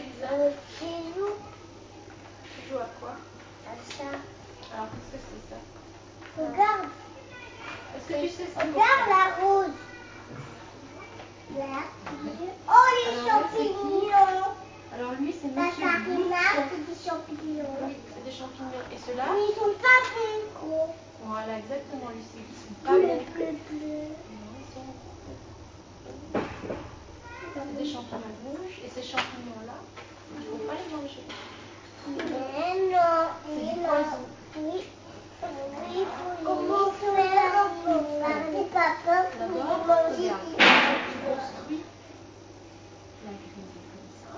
Elisa? Tu joues Tu joues à quoi? à ça. Alors, qu'est-ce que c'est ça? Regarde. Est-ce que tu sais ce qu'il faut Regarde faire? la rose. Là. Oh, les Alors, lui, c'est qui? champignons. Alors, lui, c'est La Monsieur farina, Bouston. c'est des champignons. Oui, c'est des champignons. Et ceux-là? Mais ils sont pas bons. Voilà, exactement, Lucie. Ils sont pas bons. Bleu. Non, ils sont... C'est des champignons rouges. Et ces champignons-là, il ne faut pas les manger. Mais non. C'est du poison. Oui. Oui, comment faire pour garder papa pour D'abord, manger regarde. des Tu construis la grille comme ça.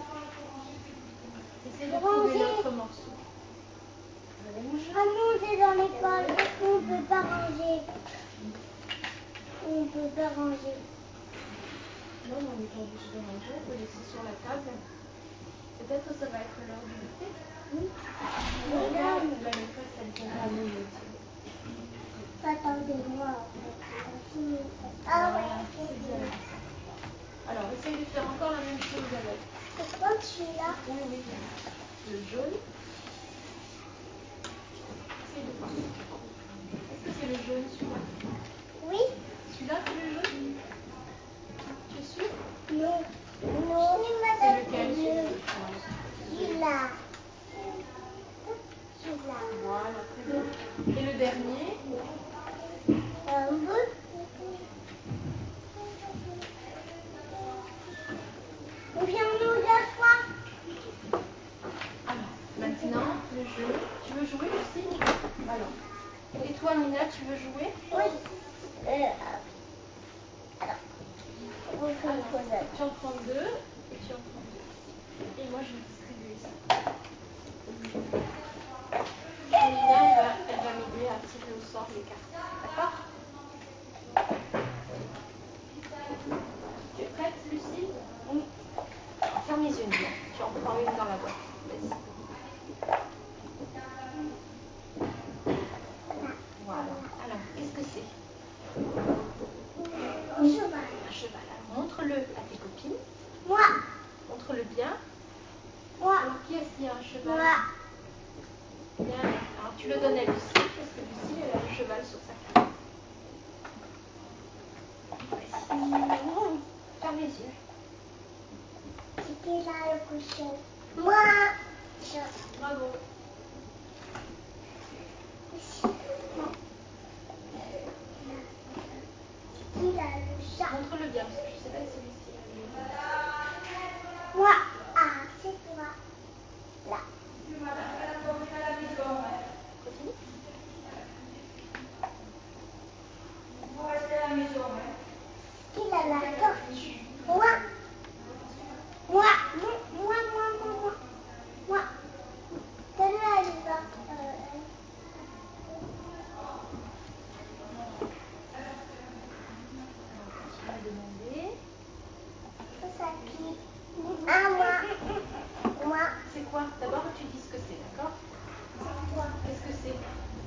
Essaye de trouver l'autre morceau. Rouge. Ah non, c'est dans l'école. On ne peut pas ranger. On ne peut pas ranger. Non, on n'est pas obligé de ranger. On peut laisser sur la table. Peut-être que ça va être l'heure du goûter. Oui. Regarde, la maîtresse, elle vient à nous le dire. Attendez-moi. Ah voilà, c'est bien. Alors, essaye de faire encore la même chose avec. C'est quoi celui-là? Oui, oui. Le jaune. Essaye de voir. Est-ce que c'est le jaune celui-là? Oui. Celui-là, c'est le jaune? Tu es sûr? Non. Non. C'est lequel celui-là? Celui-là. Celui-là. Voilà, très bien. Et le dernier? On vient nous la fois. Alors, maintenant, le jeu. Tu veux jouer aussi? Alors. Et toi, Mina, tu veux jouer? Oui. Alors. Tu en prends deux et tu en prends deux. Et moi, je vais distribuer ça. Et Mina, elle va m'aider à tirer au sort les cartes. D'accord? Tu es prête, Lucie? Oui. Ferme les yeux, Mina. Tu en prends une dans la boîte. Vas-y. Voilà. Alors, qu'est-ce que c'est? Un cheval. Un cheval. Alors, montre-le à tes copines. Moi. Montre-le bien. Moi. Alors, qui est-ce qui a un cheval? Moi. Bien. Alors, tu le donnes à Lucie, parce que Lucie, elle a le cheval sur sa carte. Vas-y. Ferme les yeux. C'était là le cochon. Moi. Bravo. Il a le chat. Montre-le bien, parce que je ne sais pas si celui-ci a Moi. Ah, c'est toi. Là. Continue. Il a la tortue. Moi. Moi. Moi. Celle-là, elle va. Tu vas demander. Ça qui? Ah, moi. C'est quoi? D'abord, tu dis ce que c'est, d'accord? Moi. Qu'est-ce que c'est?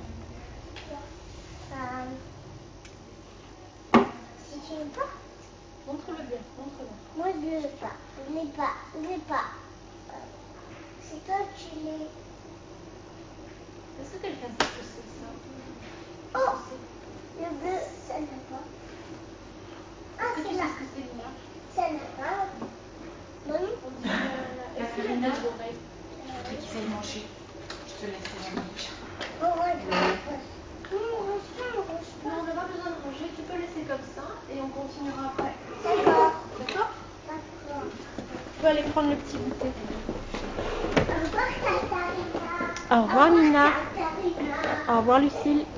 Si tu veux pas? Montre-le bien, montre-le. Moi, je ne l'ai pas. Je l'ai pas. C'est toi, tu l'es. Est-ce que quelqu'un sait ce que c'est, ça? Oh! Qu'est-ce que Le bleu, ça n'a pas. c'est? Est-ce que tu sais ce que c'est, Lina? Ça n'a pas. Non? On dit est-ce qu'il a des oreilles? Je voudrais qu'ils aillent manger. Je te laisse la minute. Oh, ouais. Non, on n'a pas besoin de manger, tu peux laisser comme ça et on continuera après. D'accord. D'accord? D'accord. Tu peux aller prendre le petit goûter. Au revoir, Katarina. Au revoir, Nina. Katarina. Au revoir, Lucille.